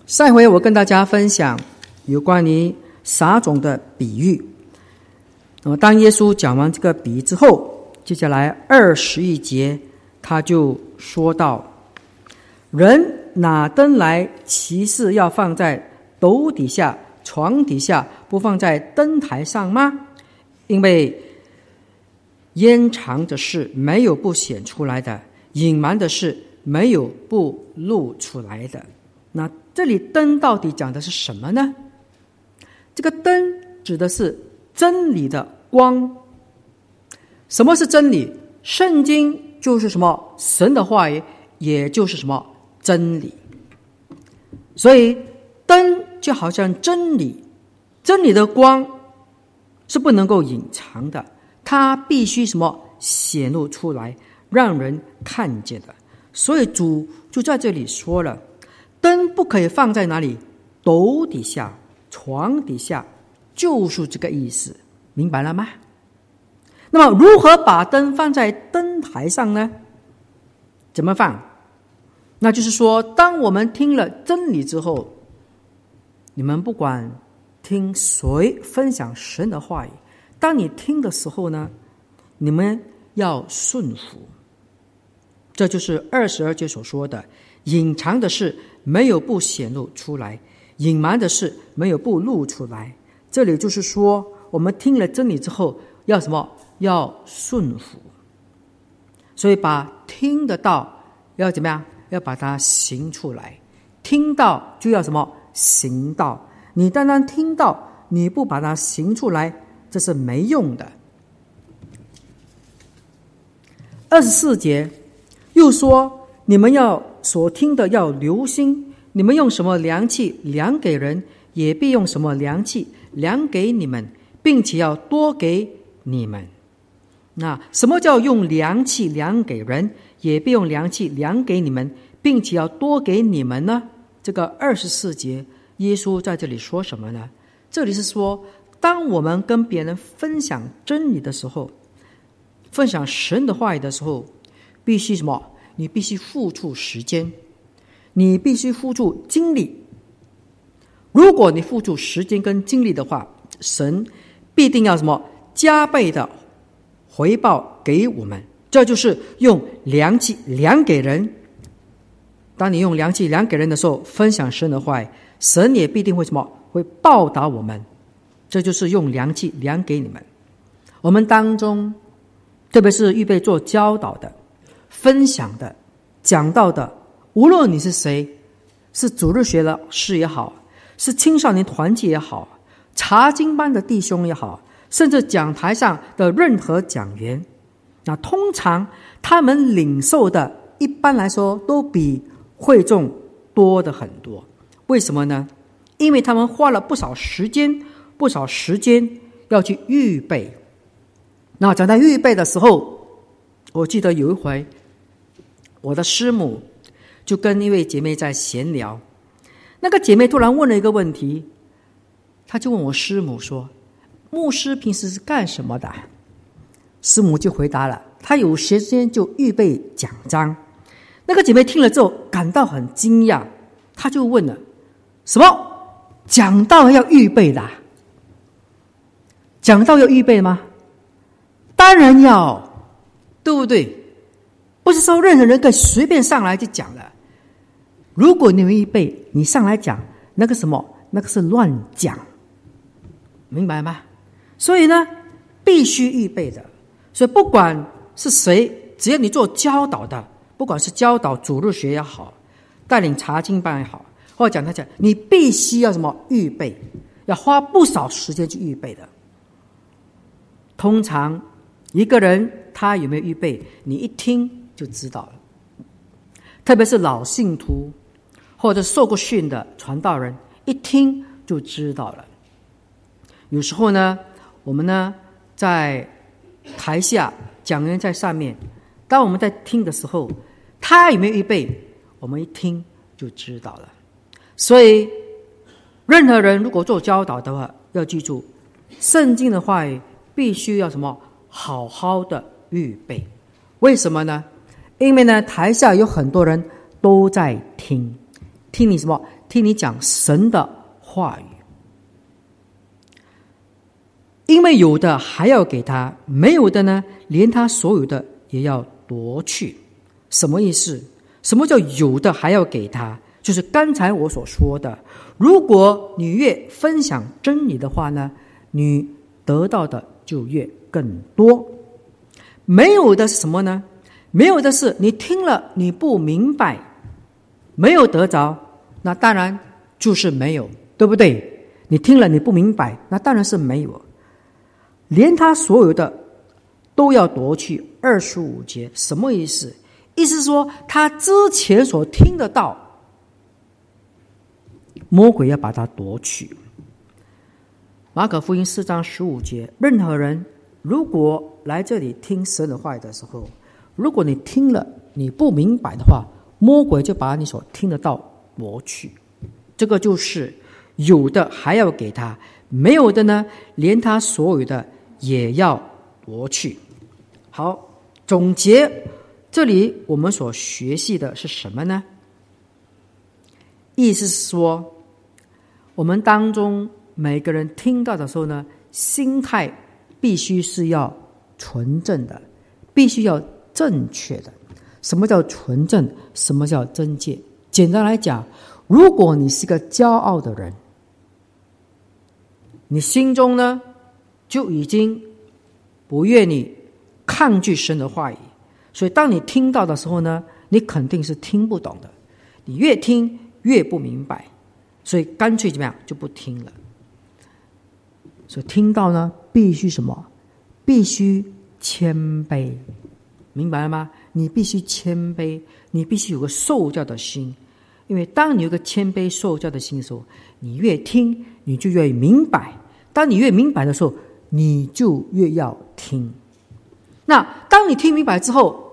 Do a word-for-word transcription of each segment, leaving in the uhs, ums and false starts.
上一回我跟大家分享有关于撒种的比喻。那么当耶稣讲完这个比喻之后，接下来二十一节他就说到：人拿灯来，其是要放在斗底下、床底下，不放在灯台上吗？因为掩藏的事没有不显出来的，隐瞒的事没有不露出来的。那这里灯到底讲的是什么呢？这个灯指的是真理的光。什么是真理？圣经就是什么？神的话语，也就是什么？真理。所以灯就好像真理，真理的光是不能够隐藏的，它必须什么？显露出来，让人看见的。所以主就在这里说了，灯不可以放在哪里？斗底下、床底下，就是这个意思，明白了吗？那么如何把灯放在灯台上呢？怎么放？那就是说，当我们听了真理之后，你们不管听谁分享神的话语，当你听的时候呢，你们要顺服。这就是二十二节所说的，隐藏的事没有不显露出来，隐瞒的事没有不露出来。这里就是说，我们听了真理之后要什么？要顺服。所以把听得到要怎么样？要把它行出来。听到就要什么？行道。你单单听到，你不把它行出来，这是没用的。二十四节又说，你们要所听的要留心，你们用什么量器量给人，也必用什么量器量给你们，并且要多给你们。那什么叫用量器量给人，也必用量器量给你们，并且要多给你们呢？这个二十四节耶稣在这里说什么呢？这里是说，当我们跟别人分享真理的时候，分享神的话语的时候，必须什么？你必须付出时间，你必须付出精力。如果你付出时间跟精力的话，神必定要什么？加倍的回报给我们。这就是用量器量给人。当你用量器量给人的时候，分享神的话语，神也必定会什么？会报答我们。这就是用量器量给你们。我们当中特别是预备做教导的、分享的、讲道的，无论你是谁，是主日学老师也好，是青少年团体也好，查经班的弟兄也好，甚至讲台上的任何讲员，那通常他们领受的一般来说都比会众多的很多。为什么呢？因为他们花了不少时间不少时间要去预备。那讲到预备的时候，我记得有一回我的师母就跟一位姐妹在闲聊，那个姐妹突然问了一个问题，她就问我师母说，牧师平时是干什么的？师母就回答了，她有时间就预备讲章。那个姐妹听了之后感到很惊讶，她就问了，什么？讲道要预备的？讲道要预备吗？当然要，对不对？不是说任何人可以随便上来就讲了。如果你没预备，你上来讲，那个什么，那个是乱讲，明白吗？所以呢，必须预备的。所以不管是谁，只要你做教导的，不管是教导主日学也好，带领查经班也好，或者讲他讲，你必须要什么？预备，要花不少时间去预备的。通常一个人他有没有预备，你一听就知道了。特别是老信徒或者受过训的传道人，一听就知道了。有时候呢，我们呢在台下，讲员在上面，当我们在听的时候，他有没有预备，我们一听就知道了。所以任何人如果做教导的话，要记住圣经的话语必须要什么？好好的预备。为什么呢？因为呢，台下有很多人都在听，听你什么？ 听你讲神的话语。因为有的还要给他，没有的呢，连他所有的也要夺去。什么意思？什么叫有的还要给他？就是刚才我所说的，如果你越分享真理的话呢，你得到的就越更多。没有的是什么呢？没有的是你听了你不明白，没有得着，那当然就是没有，对不对？你听了你不明白，那当然是没有。连他所有的都要夺去。二十五节什么意思？意思是说他之前所听得到，魔鬼要把它夺去。马可福音四章十五节，任何人如果来这里听神的话语的时候，如果你听了你不明白的话，魔鬼就把你所听得到夺去。这个就是有的还要给他，没有的呢，连他所有的也要夺去。好，总结这里我们所学习的是什么呢？意思是说，我们当中每个人听到的时候呢，心态必须是要纯正的，必须要正确的。什么叫纯正？什么叫真切？简单来讲，如果你是个骄傲的人，你心中呢就已经不愿意抗拒神的话语，所以当你听到的时候呢，你肯定是听不懂的，你越听越不明白，所以干脆怎么样就不听了。所以听到呢必须什么？必须谦卑，明白了吗？你必须谦卑，你必须有个受教的心。因为当你有个谦卑受教的心的时候，你越听你就越明白，当你越明白的时候，你就越要听。那当你听明白之后，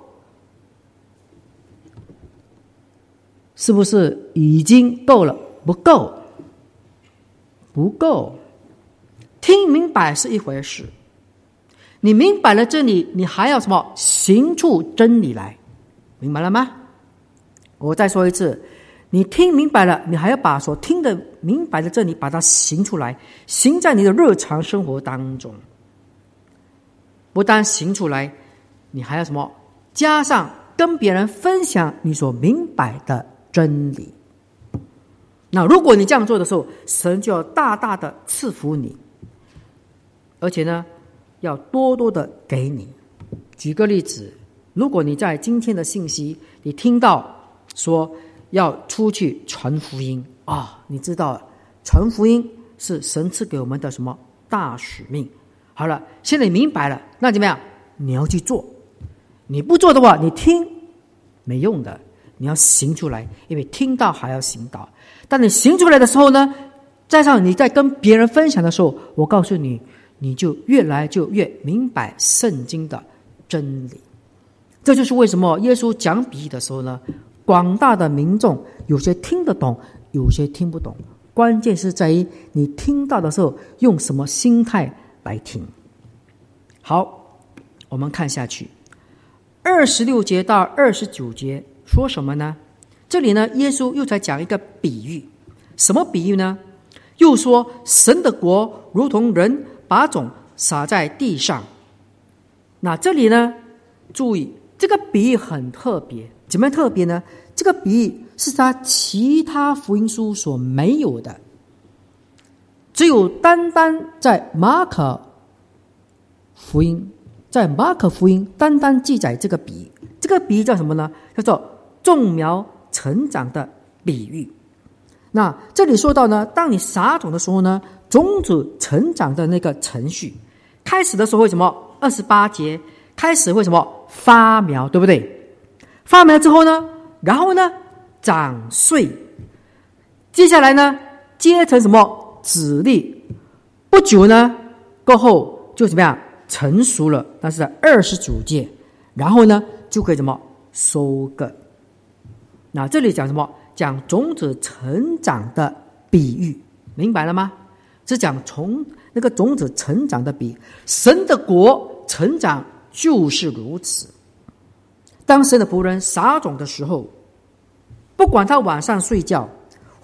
是不是已经够了？不够，不够。听明白是一回事，你明白了真理，你还要什么？行出真理来，明白了吗？我再说一次，你听明白了，你还要把所听的明白的真理把它行出来，行在你的日常生活当中。不但行出来，你还要什么？加上跟别人分享你所明白的真理。那如果你这样做的时候，神就要大大的赐福你，而且呢要多多的给你。举个例子，如果你在今天的信息你听到说要出去传福音啊，你知道传福音是神赐给我们的什么大使命。好了，现在你明白了，那怎么样？你要去做。你不做的话，你听没用的，你要行出来，因为听到还要行道。当你行出来的时候呢，加上你在跟别人分享的时候，我告诉你，你就越来就越明白圣经的真理。这就是为什么耶稣讲比喻的时候呢，广大的民众有些听得懂，有些听不懂。关键是在于你听到的时候用什么心态来听。好，我们看下去，二十六节到二十九节说什么呢？这里呢，耶稣又在讲一个比喻。什么比喻呢？又说神的国如同人把种撒在地上。那这里呢，注意这个比喻很特别。怎么样特别呢？这个比喻是他其他福音书所没有的，只有单单在马可福音，在马可福音单单记载这个比喻。这个比喻叫什么呢？叫做种苗成长的比喻。那这里说到呢，当你撒种的时候呢，种子成长的那个程序，开始的时候会什么？二十八节开始会什么？发苗，对不对？发苗之后呢，然后呢长穗，接下来呢结成什么？籽粒。不久呢过后就怎么样？成熟了，那是在二十九节，然后呢就可以什么？收割。那这里讲什么？讲种子成长的比喻，明白了吗？是讲从那个种子成长的比喻。神的国成长就是如此。当神的仆人撒种的时候，不管他晚上睡觉，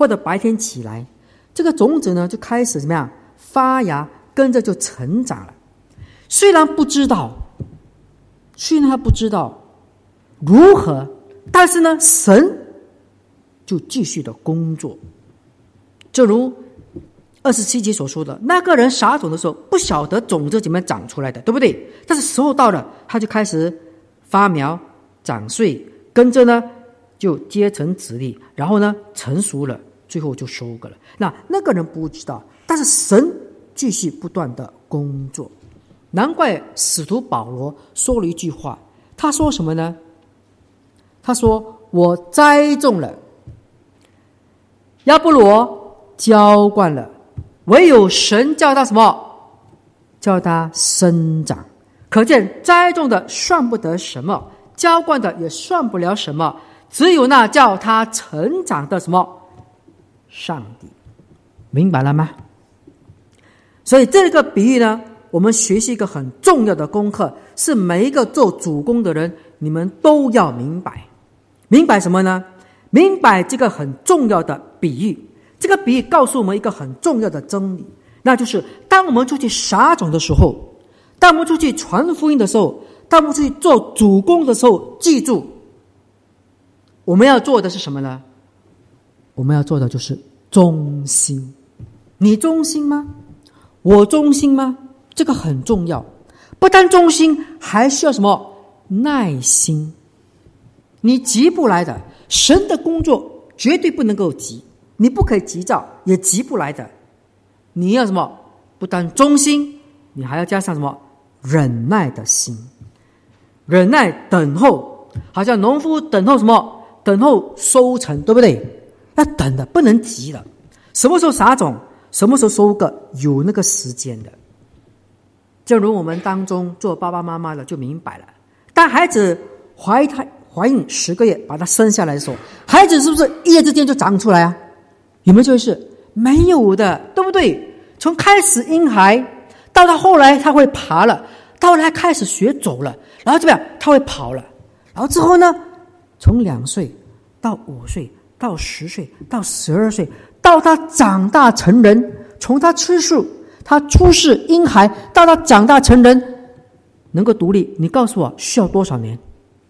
或者白天起来，这个种子呢就开始怎么样发芽，跟着就成长了。虽然不知道，虽然他不知道如何，但是呢，神就继续的工作。正如二十七节所说的，那个人撒种的时候不晓得种子怎么长出来的，对不对？但是时候到了，他就开始发苗长穗，跟着呢就结成子粒，然后呢成熟了，最后就收割了。那那个人不知道，但是神继续不断的工作。难怪使徒保罗说了一句话，他说什么呢？他说：我栽种了，亚波罗浇灌了，唯有神叫他什么？叫他生长。可见栽种的算不得什么，浇灌的也算不了什么，只有那叫他成长的什么？上帝。明白了吗？所以这个比喻呢，我们学习一个很重要的功课，是每一个做主工的人，你们都要明白。明白什么呢？明白这个很重要的比喻。这个比喻告诉我们一个很重要的真理，那就是当我们出去撒种的时候，当我们出去传福音的时候，当我们出去做主工的时候，记住我们要做的是什么呢？我们要做的就是忠心。你忠心吗？我忠心吗？这个很重要。不但忠心，还需要什么？耐心。你急不来的，神的工作绝对不能够急，你不可以急躁，也急不来的。你要什么？不但忠心，你还要加上什么？忍耐的心。忍耐等候，好像农夫等候什么？等候收成，对不对？要等的，不能急的。什么时候撒种，什么时候收割，有那个时间的。正如我们当中做爸爸妈妈的就明白了，当孩子怀胎怀孕十个月把他生下来的时候，孩子是不是一夜之间就长出来啊？有没有这回事？没有的，对不对？从开始婴孩到他后来他会爬了，到后来开始学走了，然后怎么样？他会跑了，然后之后呢，从两岁到五岁到十岁到十二岁，到他长大成人，从他吃素，他出世婴孩到他长大成人能够独立，你告诉我需要多少年？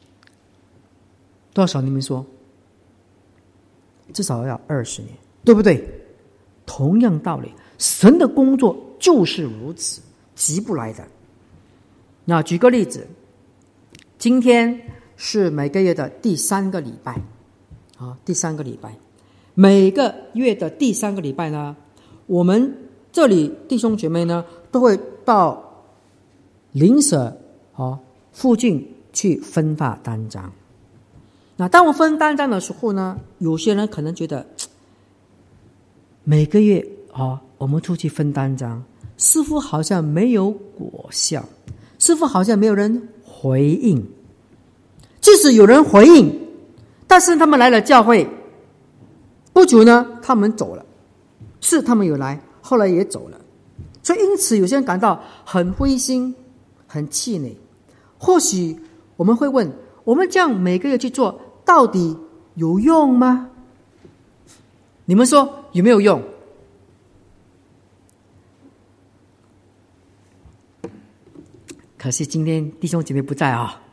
多少？你们说？至少要二十年，对不对？同样道理，神的工作就是如此，急不来的。那举个例子，今天是每个月的第三个礼拜，啊，第三个礼拜，每个月的第三个礼拜呢，我们这里弟兄姐妹呢都会到邻舍啊附近去分发单张。那当我分单张的时候呢，有些人可能觉得每个月啊我们出去分单张，似乎好像没有果效，似乎好像没有人回应。即使有人回应，但是他们来了教会不久呢，他们走了。是他们有来，后来也走了。所以因此有些人感到很灰心，很气馁。或许我们会问，我们这样每个月去做，到底有用吗？你们说有没有用？可惜今天弟兄姐妹不在啊，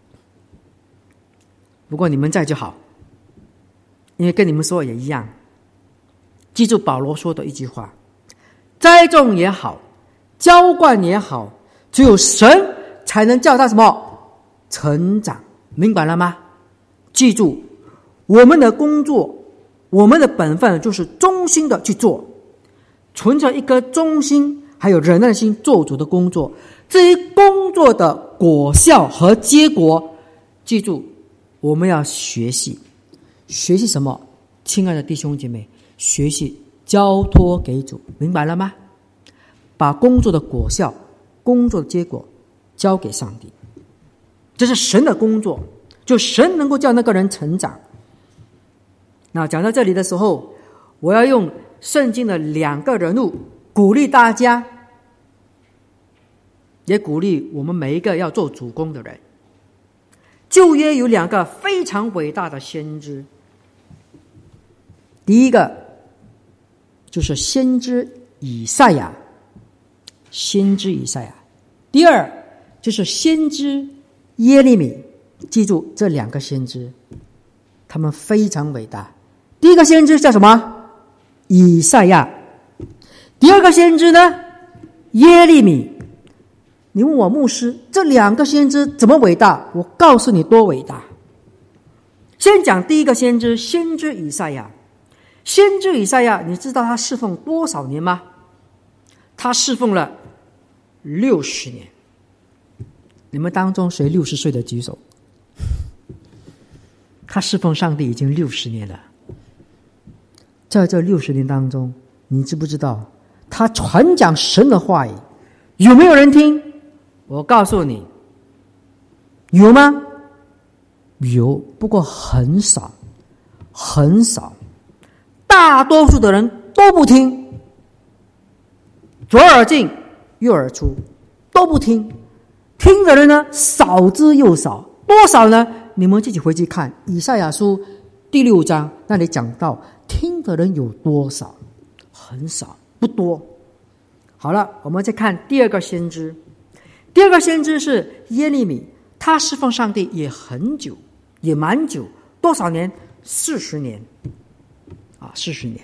不过你们在就好，因为跟你们说也一样。记住保罗说的一句话，栽种也好，浇灌也好，只有神才能叫他什么？成长。明白了吗？记住，我们的工作，我们的本分就是忠心的去做，存着一颗忠心还有忍耐心做主的工作。至于工作的果效和结果，记住我们要学习。学习什么？亲爱的弟兄姐妹，学习交托给主。明白了吗？把工作的果效，工作的结果交给上帝，这是神的工作，就神能够叫那个人成长。那讲到这里的时候，我要用圣经的两个人物鼓励大家，也鼓励我们每一个要做主工的人。旧约有两个非常伟大的先知，第一个就是先知以赛亚，先知以赛亚。第二就是先知耶利米。记住这两个先知，他们非常伟大。第一个先知叫什么？以赛亚。第二个先知呢？耶利米。你问我牧师，这两个先知怎么伟大？我告诉你多伟大。先讲第一个先知，先知以赛亚。先知以赛亚，你知道他侍奉多少年吗？他侍奉了六十年。你们当中谁六十岁的举手？他侍奉上帝已经六十年了。在这六十年当中，你知不知道他传讲神的话语，有没有人听？我告诉你，有吗？有，不过很少，很少。大多数的人都不听，左耳进右耳出，都不听。听的人呢，少之又少。多少呢？你们自己回去看以赛亚书第六章，那里讲到听的人有多少，很少，不多。好了，我们再看第二个先知。第二个先知是耶利米，他侍奉上帝也很久，也蛮久。多少年？四十年啊，四十年。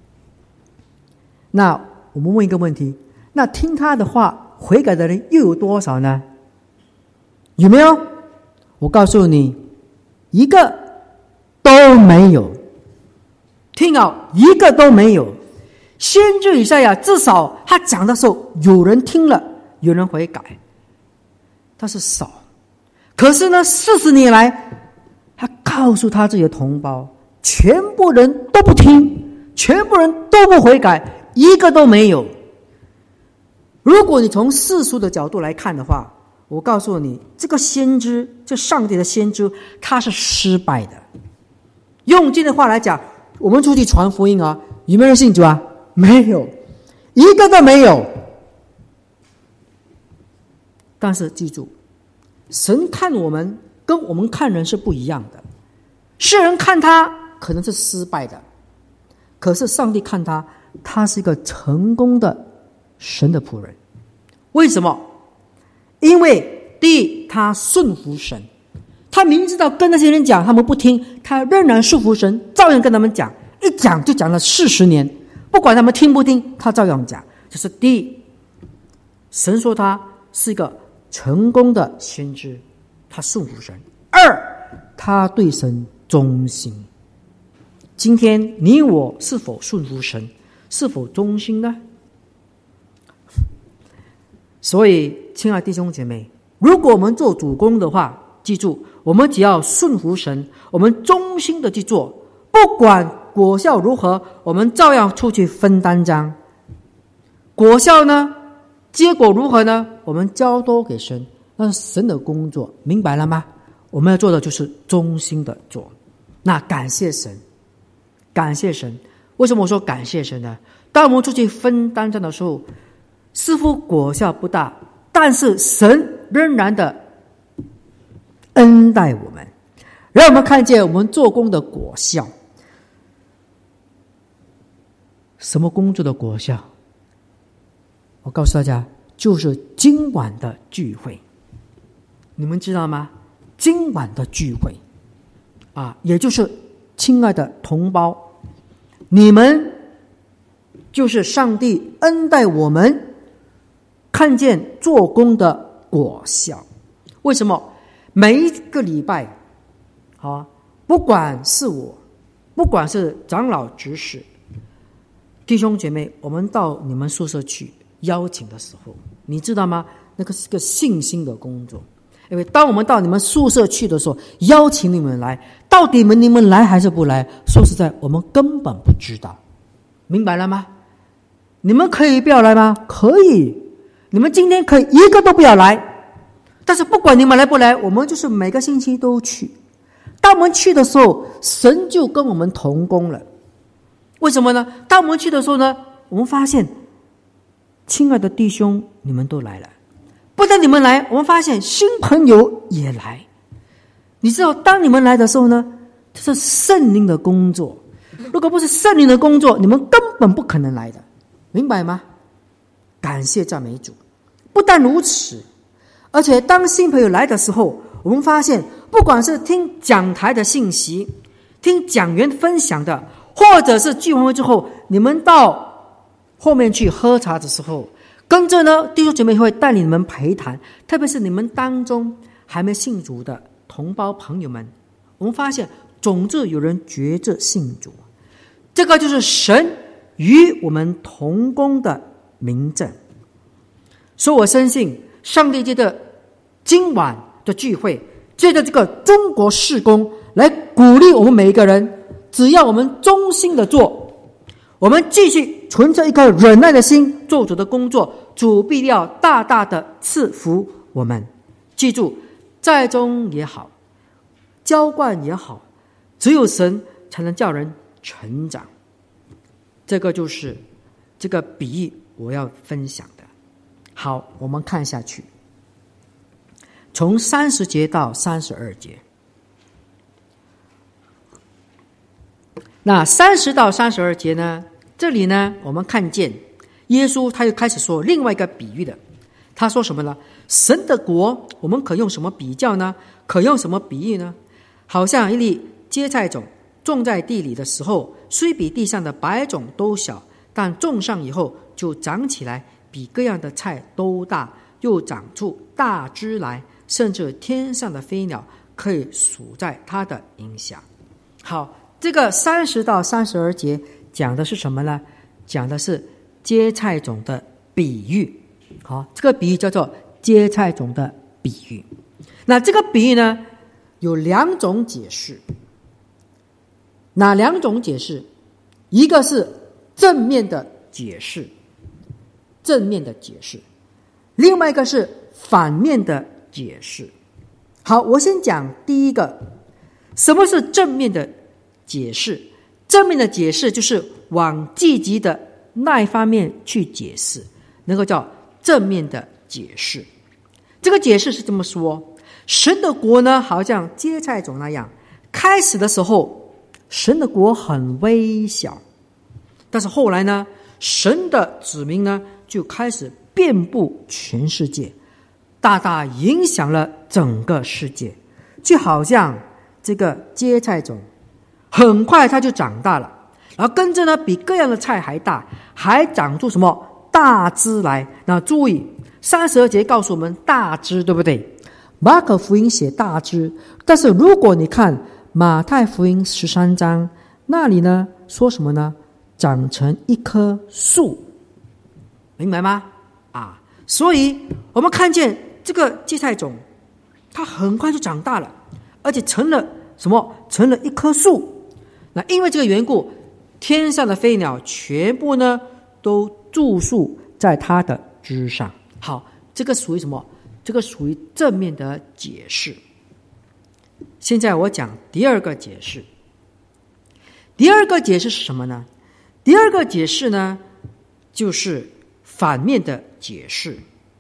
那我们问一个问题，那听他的话悔改的人又有多少呢？有没有？我告诉你，一个都没有。听好，一个都没有。先知以赛亚至少他讲的时候，有人听了，有人悔改，但是少。可是呢，四十年来，他告诉他自己的同胞，全部人都不听，全部人都不悔改，一个都没有。如果你从世俗的角度来看的话，我告诉你，这个先知，这上帝的先知，他是失败的。用今天的话来讲，我们出去传福音啊，有没有人信主啊？没有，一个都没有。但是记住，神看我们跟我们看人是不一样的。世人看他可能是失败的，可是上帝看他，他是一个成功的神的仆人。为什么？因为第一，他顺服神，他明知道跟那些人讲他们不听，他仍然顺服神，照样跟他们讲，一讲就讲了四十年，不管他们听不听，他照样讲。这是第一，神说他是一个成功的先知，他顺服神。二，他对神忠心。今天你我是否顺服神，是否忠心呢？所以亲爱的弟兄姐妹，如果我们做主工的话，记住，我们只要顺服神，我们忠心的去做，不管果效如何，我们照样出去分担章。果效呢，结果如何呢，我们交托给神，那是神的工作，明白了吗？我们要做的就是忠心的做。那感谢神，感谢神。为什么我说感谢神呢？当我们出去分担章的时候，似乎果效不大，但是神仍然的恩待我们，让我们看见我们做工的果效。什么工作的果效？我告诉大家，就是今晚的聚会。你们知道吗？今晚的聚会啊，也就是亲爱的同胞，你们就是上帝恩待我们看见做工的果效。为什么？每一个礼拜啊，不管是我，不管是长老执事弟兄姐妹，我们到你们宿舍去邀请的时候，你知道吗？那个是个信心的工作。因为当我们到你们宿舍去的时候，邀请你们来，到底你们你们来还是不来？说实在，我们根本不知道，明白了吗？你们可以不要来吗？可以，你们今天可以一个都不要来，但是不管你们来不来，我们就是每个星期都去。当我们去的时候，神就跟我们同工了。为什么呢？当我们去的时候呢，我们发现亲爱的弟兄你们都来了，不但你们来，我们发现新朋友也来。你知道当你们来的时候呢，这是圣灵的工作， 如果不是圣灵的工作，你们根本不可能来的，明白吗？感谢赞美主。不但如此，而且当新朋友来的时候，我们发现不管是听讲台的信息，听讲员分享的，或者是聚完会之后你们到后面去喝茶的时候，跟着呢弟兄姐妹会带领你们陪谈，特别是你们当中还没信主的同胞朋友们，我们发现总是有人觉着信主，这个就是神与我们同工的明证。所以我深信上帝借着今晚的聚会，借着这个中国事工来鼓励我们每一个人，只要我们忠心的做，我们继续存着一颗忍耐的心做主的工作，主必要大大的赐福我们。记住，在中也好，浇灌也好，只有神才能叫人成长。这个就是这个比喻我要分享的。好，我们看下去，从三十节到三十二节。那三十到三十二节呢，这里呢我们看见耶稣他又开始说另外一个比喻的。他说什么呢？神的国我们可用什么比较呢？可用什么比喻呢？好像一粒芥菜种种在地里的时候，虽比地上的白种都小，但种上以后就长起来，比各样的菜都大，又长出大枝来，甚至天上的飞鸟可以数在它的影响。好，这个三十到三十二节讲的是什么呢？讲的是芥菜种的比喻。好，这个比喻叫做芥菜种的比喻。那这个比喻呢，有两种解释。哪两种解释？一个是正面的解释，正面的解释；另外一个是反面的解释。好，我先讲第一个，什么是正面的解释？正面的解释就是往积极的那一方面去解释，能够叫正面的解释。这个解释是这么说：神的国呢，好像芥菜种那样，开始的时候神的国很微小，但是后来呢，神的子民呢就开始遍布全世界，大大影响了整个世界。就好像这个芥菜种，很快它就长大了，然后跟着呢比各样的菜还大，还长出什么大枝来。那注意三十二节告诉我们大枝，对不对？马可福音写大枝，但是如果你看马太福音十三章，那里呢说什么呢？长成一棵树，明白吗？啊，所以我们看见这个芥菜种，它很快就长大了，而且成了什么？成了一棵树。那因为这个缘故，天上的飞鸟全部呢都住宿在它的枝上。好，这个属于什么？这个属于正面的解释。现在我讲第二个解释。第二个解释是什么呢？第二个解释呢，就是反面的解释。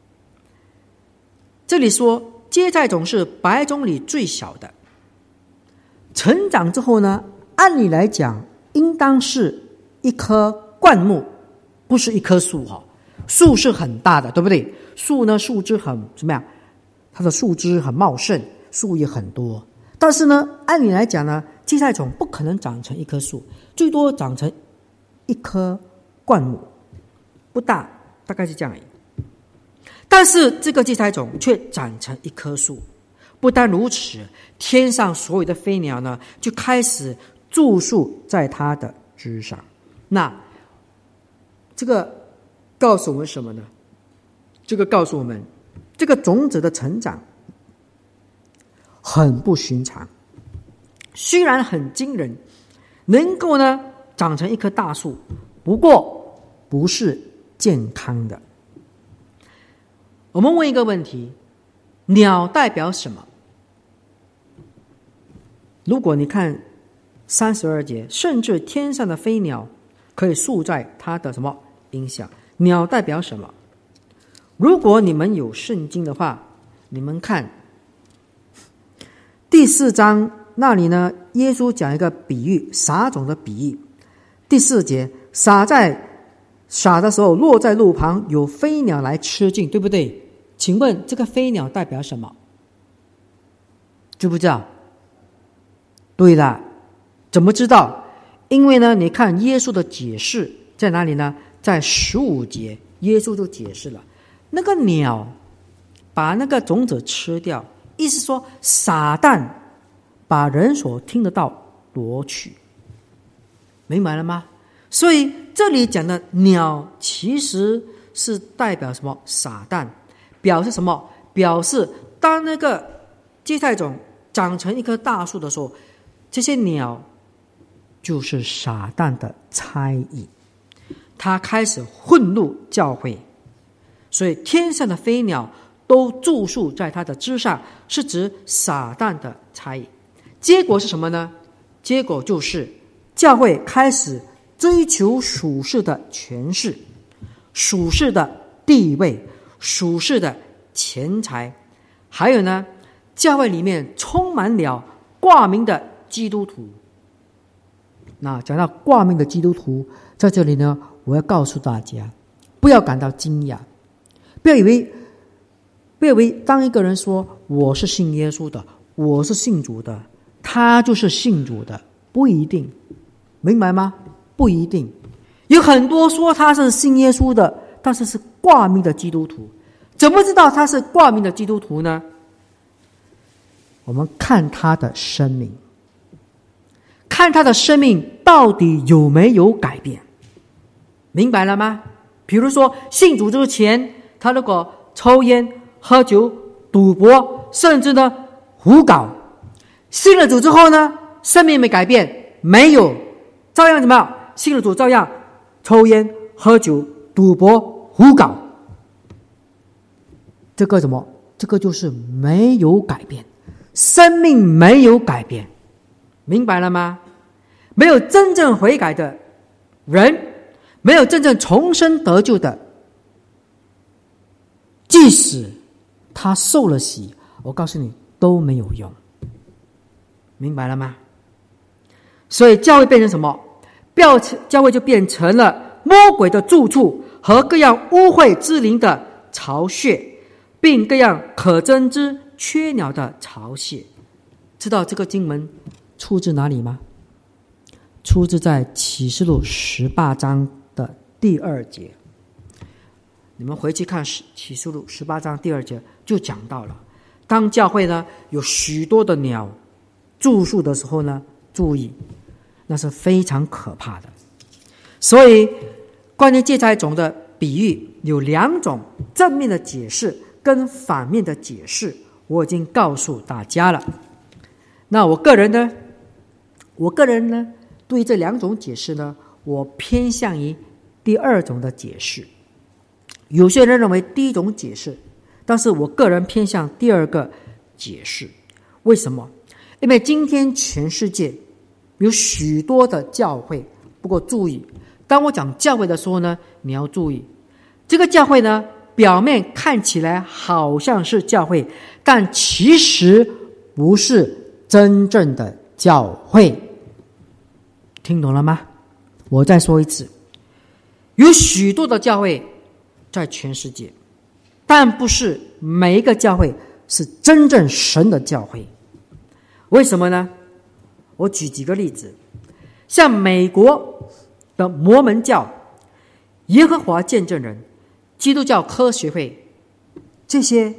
这里说芥菜种是百种里最小的，成长之后呢，按理来讲应当是一棵灌木，不是一棵树哈。树是很大的，对不对？树呢，树枝很怎么样？它的树枝很茂盛，树也很多。但是呢，按理来讲呢，芥菜种不可能长成一棵树，最多长成一棵灌木，不大，大概是这样而已。但是这个芥菜种却长成一棵树。不单如此，天上所有的飞鸟呢，就开始住宿在它的枝上。那这个告诉我们什么呢？这个告诉我们，这个种子的成长很不寻常，虽然很惊人，能够呢长成一棵大树，不过不是健康的。我们问一个问题：鸟代表什么？如果你看三十二节，甚至天上的飞鸟可以宿在它的什么影响？鸟代表什么？如果你们有圣经的话，你们看第四章那里呢，耶稣讲一个比喻，撒种的比喻。 第四节，撒在撒的时候落在路旁，有飞鸟来吃尽，对不对？请问这个飞鸟代表什么？知不知道？对了，怎么知道？因为呢，你看耶稣的解释在哪里呢？在十五节，耶稣就解释了，那个鸟把那个种子吃掉，意思说撒旦把人所听得到夺去，明白了吗？所以这里讲的鸟其实是代表什么？撒旦，表示什么？表示当那个芥菜种长成一棵大树的时候，这些鸟就是撒旦的差役，他开始混入教会，所以天上的飞鸟都住宿在他的枝上，是指撒旦的差役。结果是什么呢？结果就是教会开始追求属世的权势、属世的地位、属世的钱财，还有呢，教会里面充满了挂名的基督徒。那讲到挂名的基督徒，在这里呢，我要告诉大家，不要感到惊讶，不要以为，不要以为当一个人说我是信耶稣的，我是信主的，他就是信主的，不一定，明白吗？不一定，有很多说他是信耶稣的，但是是挂名的基督徒，怎么知道他是挂名的基督徒呢？我们看他的生命，看他的生命到底有没有改变，明白了吗？比如说信主之前，他如果抽烟、喝酒、赌博，甚至呢胡搞，信了主之后呢，生命没改变，没有，照样怎么样？信了主照样抽烟、喝酒、赌博、胡搞，这个什么？这个就是没有改变，生命没有改变，明白了吗？没有真正悔改的人，没有真正重生得救的，即使他受了洗，我告诉你都没有用，明白了吗？所以教会变成什么？教会就变成了魔鬼的住处和各样污秽之灵的巢穴，并各样可憎之缺鸟的巢穴。知道这个经文出自哪里吗？出自在启示录十八章的第二节。你们回去看启示录十八章第二节就讲到了，当教会呢有许多的鸟住宿的时候呢，注意，那是非常可怕的。所以关于芥菜种的比喻有两种正面的解释跟反面的解释，我已经告诉大家了。那我个人呢，我个人呢对这两种解释呢，我偏向于第二种的解释。有些人认为第一种解释，但是我个人偏向第二个解释。为什么？因为今天全世界有许多的教会，不过注意，当我讲教会的时候呢，你要注意，这个教会呢，表面看起来好像是教会，但其实不是真正的教会。听懂了吗？我再说一次，有许多的教会在全世界，但不是每一个教会是真正神的教会。为什么呢？我举几个例子，像美国的摩门教、耶和华见证人、基督教科学会，这些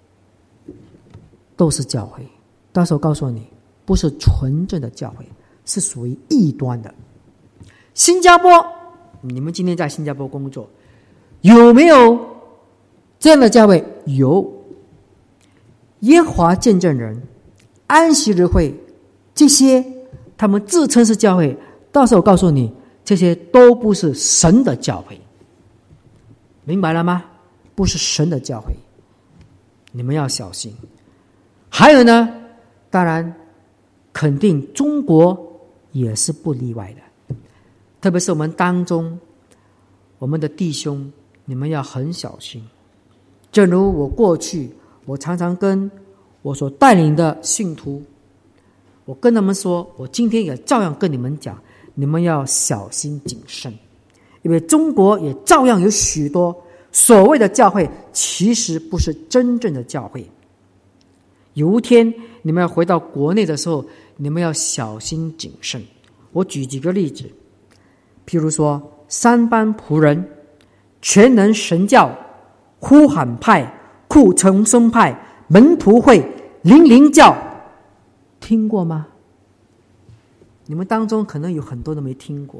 都是教会，但是我告诉你，不是纯正的教会，是属于异端的。新加坡，你们今天在新加坡工作，有没有这样的教会？有。耶和华见证人、安息日会，这些他们自称是教会，到时候我告诉你，这些都不是神的教会，明白了吗？不是神的教会，你们要小心。还有呢，当然肯定中国也是不例外的，特别是我们当中我们的弟兄，你们要很小心。正如我过去我常常跟我所带领的信徒，我跟他们说，我今天也照样跟你们讲， 你们要小心谨慎，因为中国也照样有许多所谓的教会，其实不是真正的教会。有一天你们要回到国内的时候，你们要小心谨慎。我举几个例子，譬如说三班仆人、全能神教、呼喊派、库重生派、门徒会、灵灵教，听过吗？你们当中可能有很多都没听过。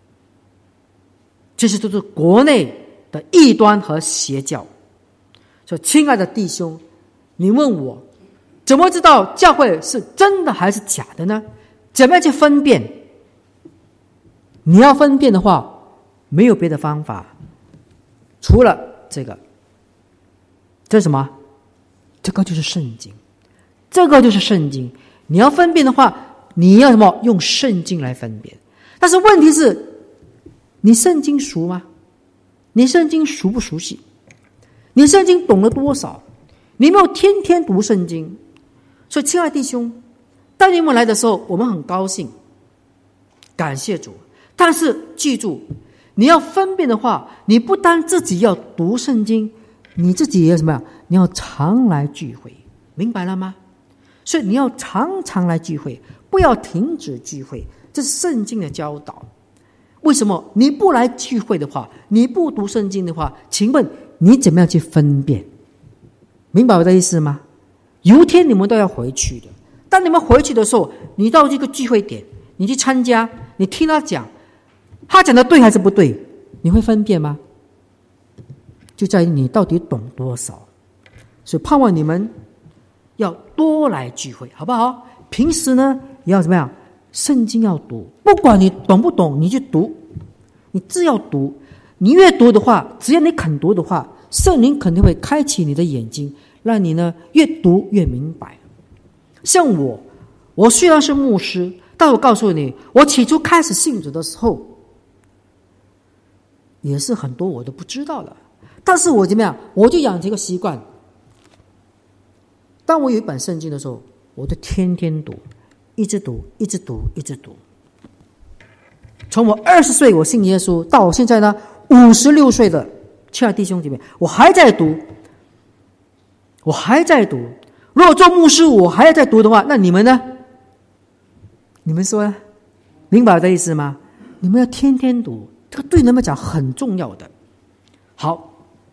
这些都是国内的异端和邪教。所以亲爱的弟兄，你问我怎么知道教会是真的还是假的呢？怎么样去分辨？你要分辨的话，没有别的方法，除了这个。这是什么？这个就是圣经，这个就是圣经。你要分辨的话，你要什么？用圣经来分辨。但是问题是，你圣经熟吗？你圣经熟不熟悉？你圣经懂了多少？你没有天天读圣经。所以亲爱的弟兄，当你们来的时候，我们很高兴，感谢主。但是记住，你要分辨的话，你不单自己要读圣经，你自己也要什么呀？你要常来聚会，明白了吗？所以你要常常来聚会，不要停止聚会，这是圣经的教导。为什么你不来聚会的话，你不读圣经的话，请问你怎么样去分辨？明白我的意思吗？有一天你们都要回去的，当你们回去的时候，你到这个聚会点，你去参加，你听他讲，他讲的对还是不对，你会分辨吗？就在于你到底懂多少。所以盼望你们要多来聚会，好不好？平时呢也要怎么样？圣经要读，不管你懂不懂，你去读，你只要读，你越读的话，只要你肯读的话，圣灵肯定会开启你的眼睛，让你呢越读越明白。像我，我虽然是牧师，但我告诉你，我起初开始信主的时候，也是很多我都不知道了。但是我怎么样？我就养成一个习惯，当我有一本圣经的时候，我就天天读，一直读，一直读，一直读。从我二十岁我信耶稣，到我现在呢五十六岁的亲爱的弟兄姐妹，我还在读，我还在读。如果做牧师我还要再读的话，那你们呢？你们说呢？明白我的意思吗？你们要天天读，这个对你们讲很重要的。好，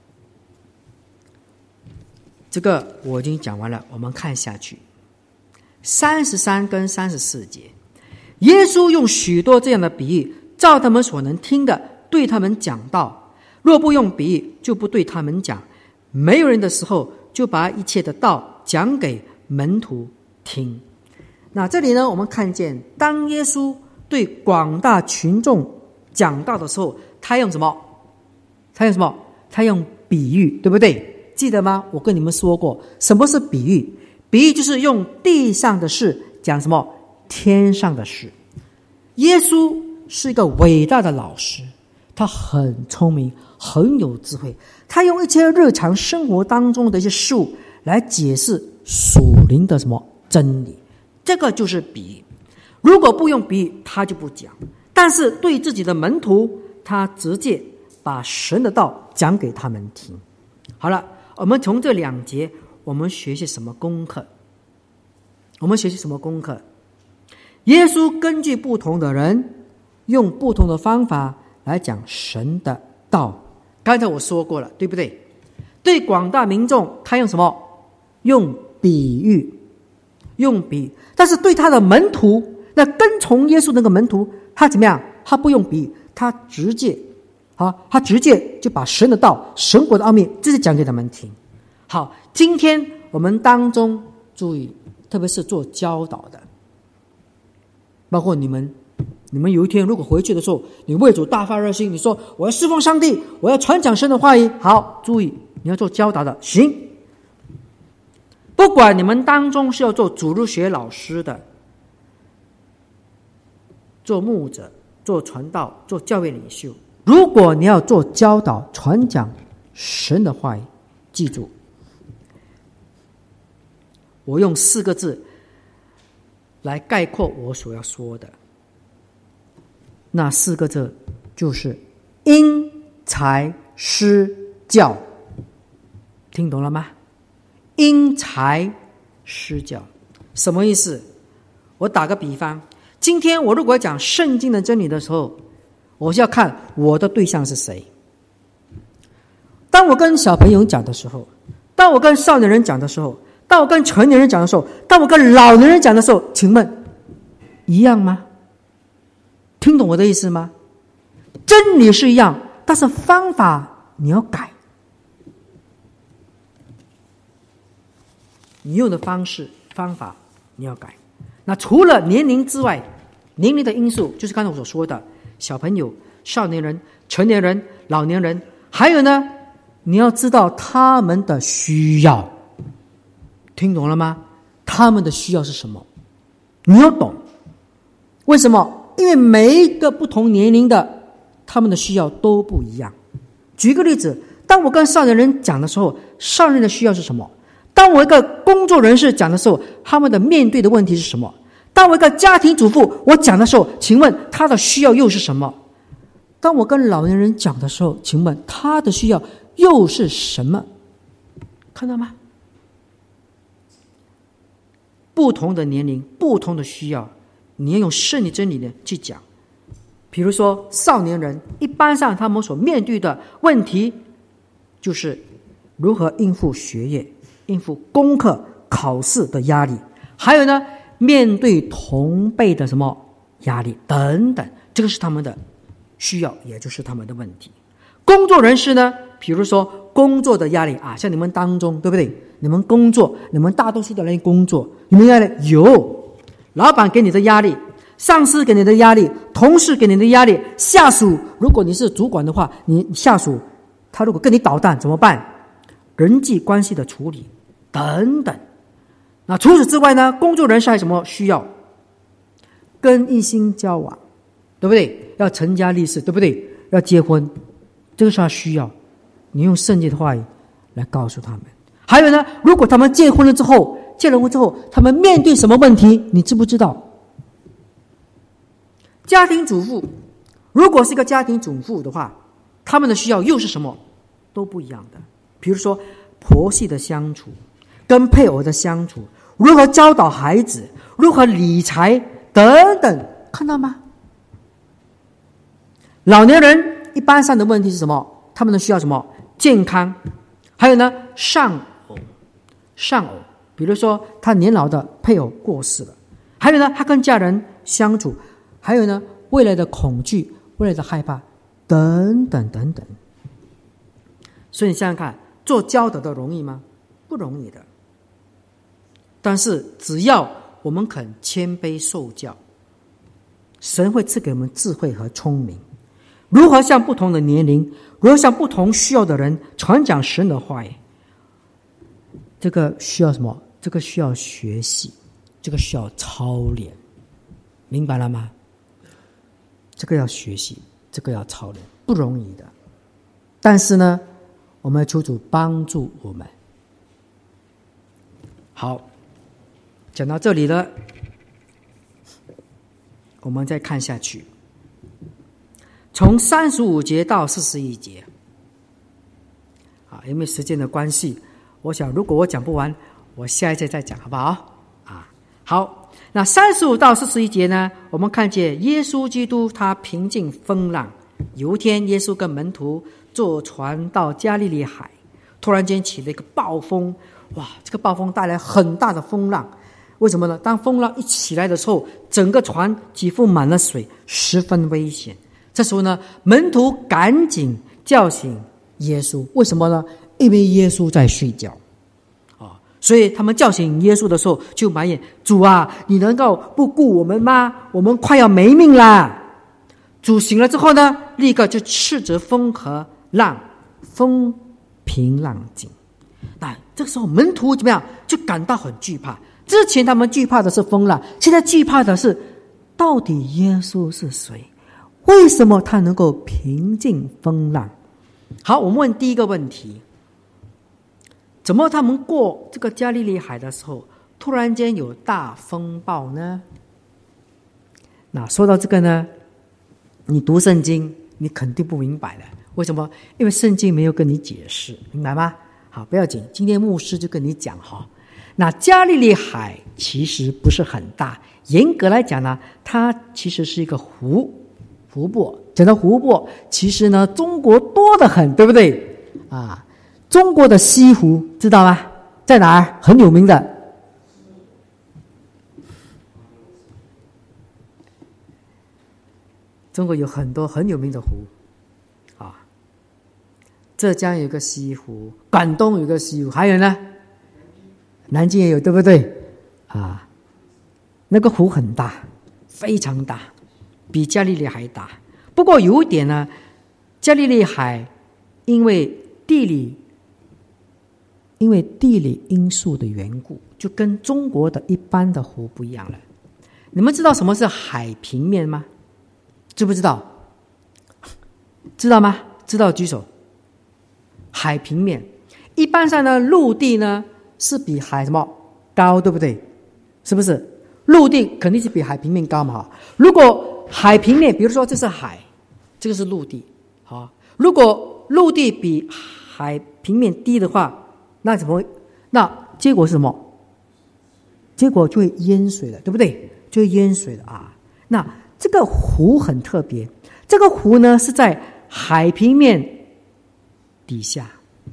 这个我已经讲完了，我们看下去。三十三跟三十四节，耶稣用许多这样的比喻，照他们所能听的对他们讲道。若不用比喻，就不对他们讲。没有人的时候，就把一切的道讲给门徒听。那这里呢，我们看见当耶稣对广大群众讲道的时候，他用什么？他用什么？他用比喻，对不对？记得吗？我跟你们说过，什么是比喻？比喻就是用地上的事讲什么？天上的事。耶稣是一个伟大的老师，他很聪明，很有智慧，他用一些日常生活当中的一些事物来解释属灵的什么真理，这个就是比喻。如果不用比喻，他就不讲。但是对自己的门徒，他直接把神的道讲给他们听。好了，我们从这两节，我们学习什么功课？我们学习什么功课？耶稣根据不同的人，用不同的方法来讲神的道。刚才我说过了，对不对？对广大民众，他用什么？用比喻，用比喻。但是对他的门徒，那跟从耶稣那个门徒，他怎么样？他不用比喻，他直接，好，他直接就把神的道、神国的奥秘，直接讲给他们听。好，今天我们当中注意，特别是做教导的，包括你们，你们有一天如果回去的时候，你为主大发热心，你说我要侍奉上帝，我要传讲神的话语，好，注意，你要做教导的，行。不管你们当中是要做主日学老师的，做牧者，做传道，做教会领袖，如果你要做教导传讲神的话语，记住，我用四个字来概括我所要说的。 那四个字就是因材施教，听懂了吗？因材施教什么意思？我打个比方，今天我如果讲圣经的真理的时候，我就要看我的对象是谁。当我跟小朋友讲的时候，当我跟少年人讲的时候，当我跟成年人讲的时候，当我跟老年人讲的时候，请问一样吗？听懂我的意思吗？真理是一样，但是方法你要改，你用的方式方法你要改。那除了年龄之外，年龄的因素就是刚才我所说的小朋友、少年人、成年人、老年人，还有呢，你要知道他们的需要，听懂了吗？他们的需要是什么？你要懂。为什么？因为每一个不同年龄的他们的需要都不一样。举个例子，当我跟少年人讲的时候，少年人的需要是什么？当我一个工作人士讲的时候，他们的面对的问题是什么？当我一个家庭主妇我讲的时候，请问他的需要又是什么？当我跟老年人讲的时候，请问他的需要又是什么？看到吗？不同的年龄，不同的需要，你要用圣经真理呢去讲。比如说少年人，一般上他们所面对的问题就是如何应付学业、应付功课、考试的压力，还有呢，面对同辈的什么压力等等，这个是他们的需要，也就是他们的问题。工作人士呢，比如说工作的压力啊，像你们当中对不对？你们工作，你们大多数的人工作，你们压力有老板给你的压力，上司给你的压力，同事给你的压力，下属，如果你是主管的话，你下属他如果跟你捣蛋怎么办？人际关系的处理等等。那除此之外呢，工作人士还有什么需要？跟异性交往，对不对？要成家立室，对不对？要结婚，这个是他需要。你用圣经的话语来告诉他们。还有呢，如果他们结婚了之后，结了婚之后，他们面对什么问题？你知不知道？家庭主妇，如果是一个家庭主妇的话，他们的需要又是什么？都不一样的。比如说婆媳的相处，跟配偶的相处，如何教导孩子，如何理财等等，看到吗？老年人一般上的问题是什么？他们的需要什么？健康，还有呢，丧偶，丧偶，比如说他年老的配偶过世了，还有呢，他跟家人相处，还有呢，未来的恐惧，未来的害怕，等等等等。所以你想想看，做教导的容易吗？不容易的。但是只要我们肯谦卑受教，神会赐给我们智慧和聪明，如何向不同的年龄，如何向不同需要的人传讲神的话语。这个需要什么？这个需要学习，这个需要操练，明白了吗？这个要学习，这个要操练，不容易的。但是呢，我们求主帮助我们。好，讲到这里了，我们再看下去，从三十五节到四十一节啊，因为时间的关系，我想如果我讲不完，我下一节再讲好不好？啊，好，那三十五到四十一节呢，我们看见耶稣基督他平静风浪。有一天，耶稣跟门徒坐船到加利利海，突然间起了一个暴风，哇，这个暴风带来很大的风浪。为什么呢？当风浪一起来的时候，整个船几乎满了水，十分危险。这时候呢，门徒赶紧叫醒耶稣。为什么呢？因为耶稣在睡觉啊，所以他们叫醒耶稣的时候，就埋怨主啊，你能够不顾我们吗？我们快要没命啦！主醒了之后呢，立刻就斥责风和浪，风平浪静。那这个时候门徒怎么样？就感到很惧怕。之前他们惧怕的是风浪，现在惧怕的是到底耶稣是谁？为什么他能够平静风浪？好，我们问第一个问题，怎么他们过这个加利利海的时候，突然间有大风暴呢？那说到这个呢， 你读圣经，你肯定不明白的。为什么？因为圣经没有跟你解释，明白吗？好，不要紧，今天牧师就跟你讲哈。那加利利海其实不是很大，严格来讲呢，它其实是一个湖湖泊。讲到湖泊，其实呢，中国多得很，对不对？啊，中国的西湖知道吗？在哪儿？很有名的。中国有很多很有名的湖，啊，浙江有个西湖，广东有个西湖，还有呢，南京也有，对不对？啊，那个湖很大，非常大，比加利利还大。不过有一点呢，加利利海因为地理因为地理因素的缘故，就跟中国的一般的湖不一样了。你们知道什么是海平面吗？知不知道？知道吗？知道举手。海平面一般上呢，陆地呢是比海什么高，对不对？是不是？陆地肯定是比海平面高嘛。如果海平面，比如说这是海，这个是陆地，好，如果陆地比海平面低的话，那怎么会？那结果是什么？结果就会淹水了，对不对？就会淹水了啊。那这个湖很特别，这个湖呢是在海平面底下，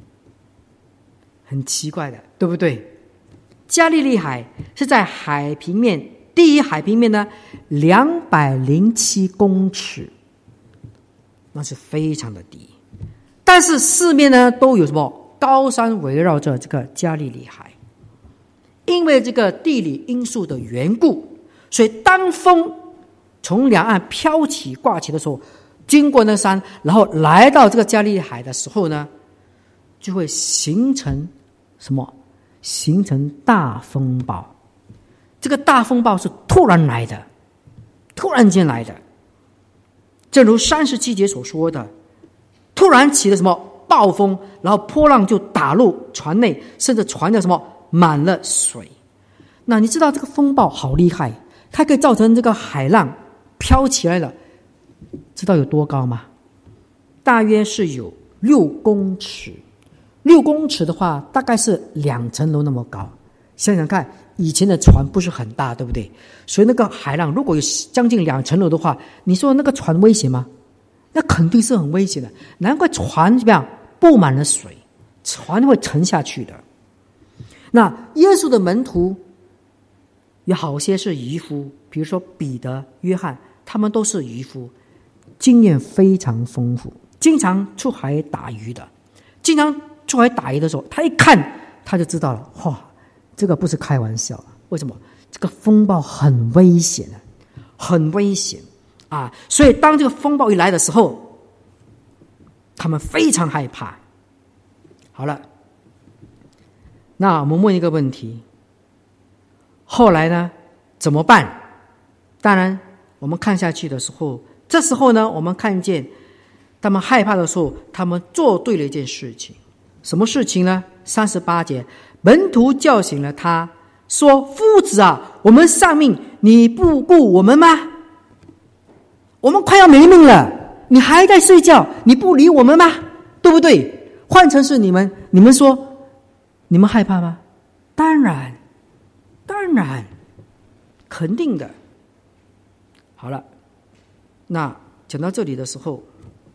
很奇怪的，对不对？加利利海是在海平面，第一海平面呢两百零七公尺，那是非常的低。但是四面呢都有什么高山围绕着这个加利利海，因为这个地理因素的缘故，所以当风从两岸飘起挂起的时候，经过那山，然后来到这个加利利海的时候呢，就会形成什么？形成大风暴。这个大风暴是突然来的，突然间来的。正如三十七节所说的，突然起了什么暴风，然后波浪就打入船内，甚至船的什么满了水。那你知道这个风暴好厉害，它可以造成这个海浪飘起来了，知道有多高吗？大约是有六公尺。六公尺的话，大概是两层楼那么高。想想看，以前的船不是很大，对不对？所以那个海浪如果有将近两层楼的话，你说那个船危险吗？那肯定是很危险的。难怪船怎么样布满了水，船会沉下去的。那耶稣的门徒有好些是渔夫，比如说彼得、约翰，他们都是渔夫，经验非常丰富，经常出海打鱼的，经常出海打鱼的时候，他一看他就知道了，哇，这个不是开玩笑。为什么？这个风暴很危险啊，很危险啊！所以当这个风暴一来的时候，他们非常害怕。好了，那我们问一个问题，后来呢怎么办？当然我们看下去的时候，这时候呢我们看见他们害怕的时候，他们做对了一件事情。什么事情呢？三十八节，门徒叫醒了他，说：夫子啊，我们丧命，你不顾我们吗？我们快要没命了，你还在睡觉，你不理我们吗？对不对？换成是你们，你们说你们害怕吗？当然当然肯定的。好了，那讲到这里的时候，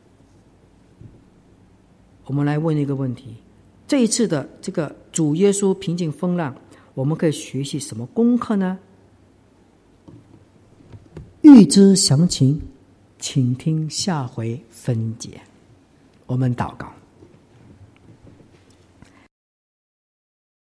我们来问一个问题，这一次的这个主耶稣平静风浪，我们可以学习什么功课呢？预知详情，请听下回分解。我们祷告。